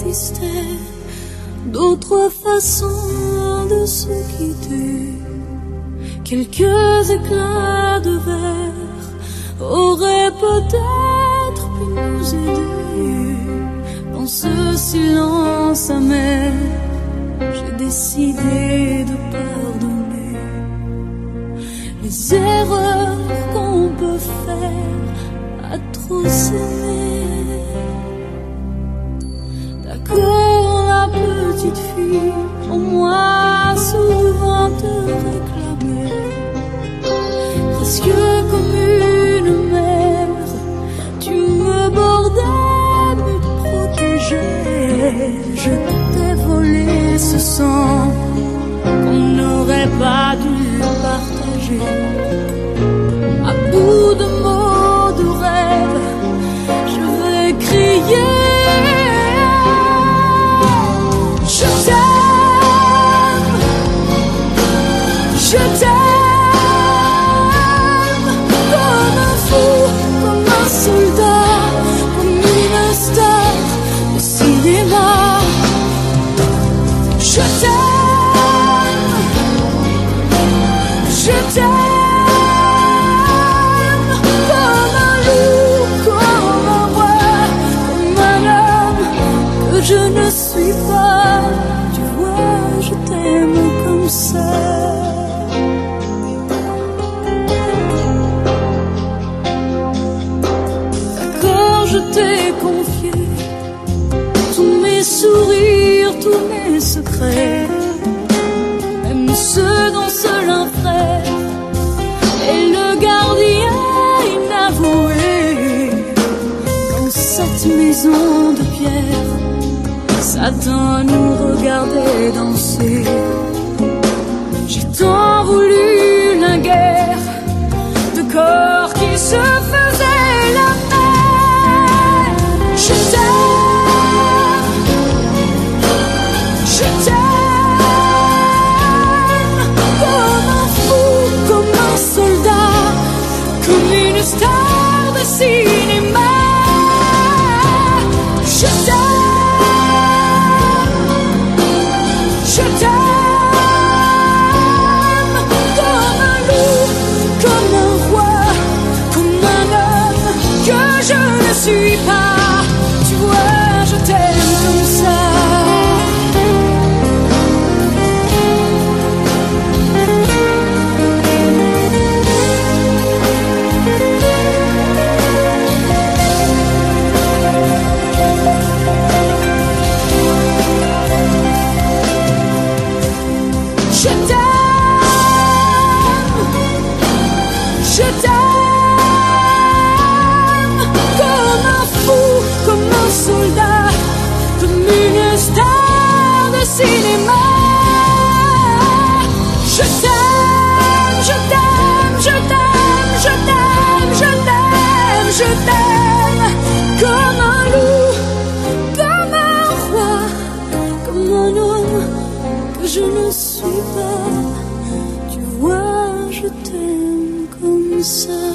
existait d'autres façons de se quitter. Quelques éclats de verre auraient peut-être pu nous aider. Dans ce silence amer, j'ai décidé de pardonner les erreurs qu'on peut faire à trop s'aimer. D'accord, la petite fille en moi souvent te réclamait, presque comme une mère, tu me bordais, me protégeais. Je t'ai volé ce sang qu'on n'aurait pas dû partager. À bout de mots, de rêves, je vais crier. Je t'aime, je t'aime, comme un fou, comme un soldat, comme une star de cinéma. Je t'aime, je t'aime, comme un loup, comme un roi, comme un homme que je ne suis pas. Tu vois, je t'aime comme ça. D'accord, je t'ai confié tous mes sourires, tous mes secrets, même ceux dont seul un frère est le gardien inavoué. Dans cette maison de pierre, Satan nous regardait danser. J'ai tant voulu la guerre de corps qui se faisaient la paix. Je t'aime, je t'aime, comme un fou, comme un soldat, comme une star de cinéma. Je t'aime, je t'aime, comme un loup, comme un roi, comme un homme que je ne suis pas. Tu vois, je t'aime comme ça. Je t'aime, je t'aime, comme un fou, comme un soldat, comme une star de cinéma. Je t'aime, je t'aime, je t'aime, je t'aime, je t'aime, je t'aime, comme un loup, comme un roi, comme un homme que je ne suis pas. Tu vois, je t'aime comme ça.